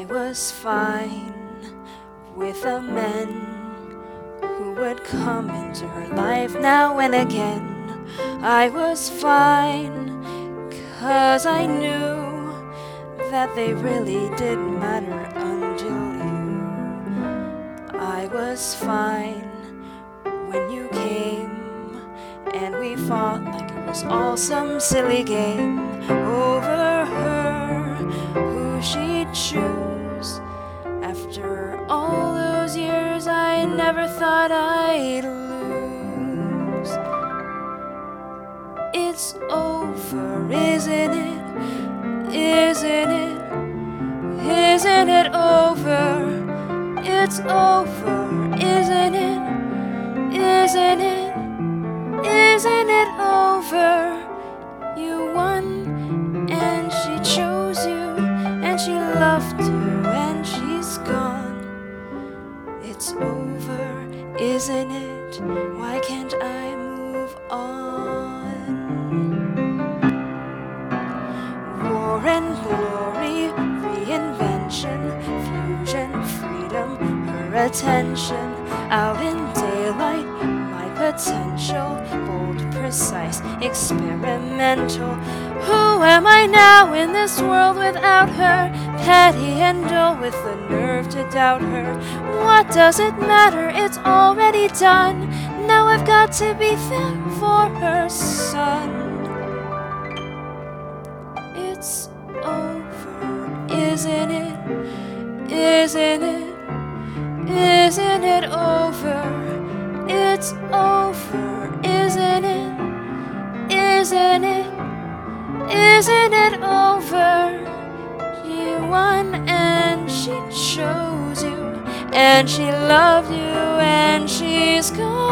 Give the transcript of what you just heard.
was fine with the men who would come into her life now and again. I was fine 'cause I knew that they really did matter until you. I was fine when you came and we fought like it was all some silly game over her, who she'd choose. After all those years, I never thought I'd lose. It's over, isn't it? Isn't it? Isn't it over? It's over, isn't it? Isn't it? Isn't it over? You won, and she chose you, and she loved you, and she's gone. It's over, isn't it? Why can't I move on? War and glory, reinvention, fusion, freedom, her attention, out in daylight, my potential, bold, precise, experimental. Who am I now in this world without her? Petty and dull with the nerve to doubt her. What does it matter? It's already done. Now I've got to be there for her son. It's over, isn't it? Isn't it? Isn't it over? It's over, isn't it? Isn't it? Isn't it over? She won and she chose you, and she loved you, and she's gone.